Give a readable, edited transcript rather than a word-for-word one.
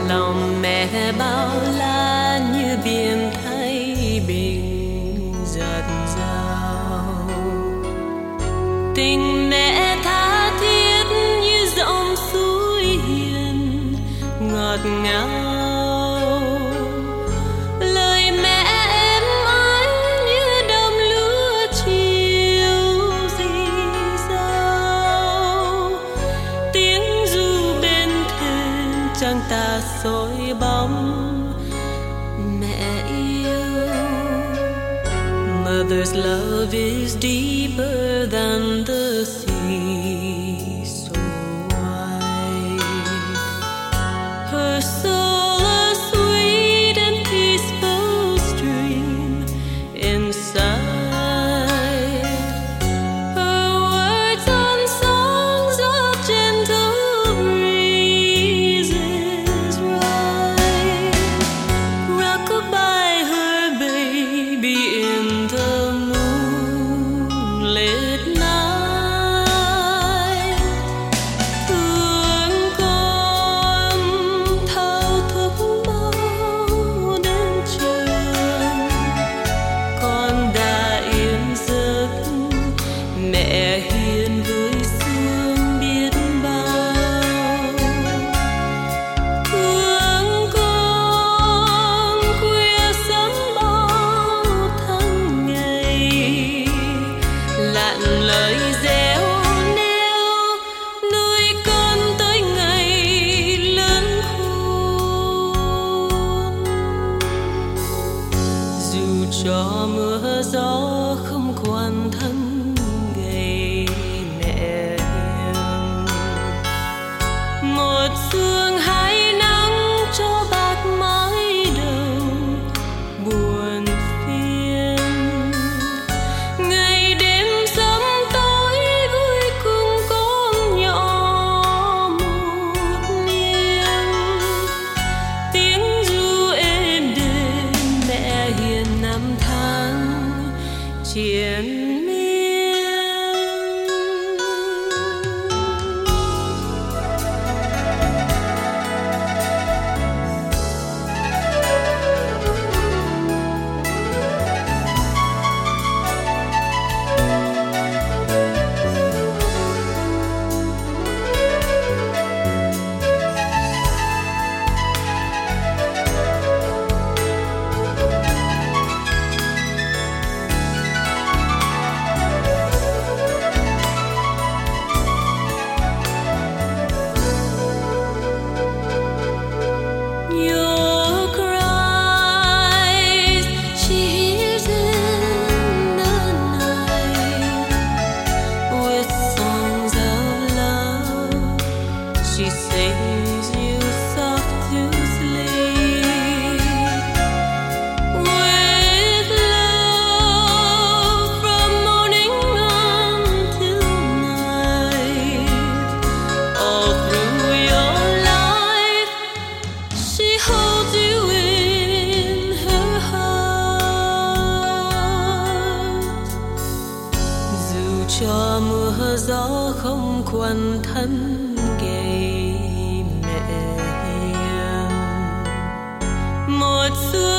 lòng mẹ bao la như biển Thái Bình dạt dào. Tình mẹ tha thiết như dòng suối hiền ngọt ngào. Lời mẹ êm ái như đầm lúa chiều rì rào. Tiếng ru bên thềm trăng ta soi bóng mẹ yêu. Mother's love is deeper than the sea, so wide. Her soul a sweet and peaceful stream inside. Her words on songs of gentle breezes ride. Rock-a-bye her baby in the moonlit night. Thương con thao thức bao đêm trường, con đã yên giấc mẹ hiền với sương biết bao. Thương con khuya sớm bao tháng ngày, lặn lời réo neo nuôi con tới ngày lớn khôn. Dù cho mưa gió không quan thân ngày mẹ hiền, một sương hai nắng cho bạc mái đầu buồn phiền. Ngày đêm sớm tối vui cùng con nhỏ một niềm. Tiếng ru êm đềm mẹ hiền năm tháng triền miên. Your cries she hears in the night. With songs of love she sings you soft to sleep. With love from morning until night, all through your life she holds you in her heart. Dù cho mưa gió không quan thân ngày mẹ hiền, một xưa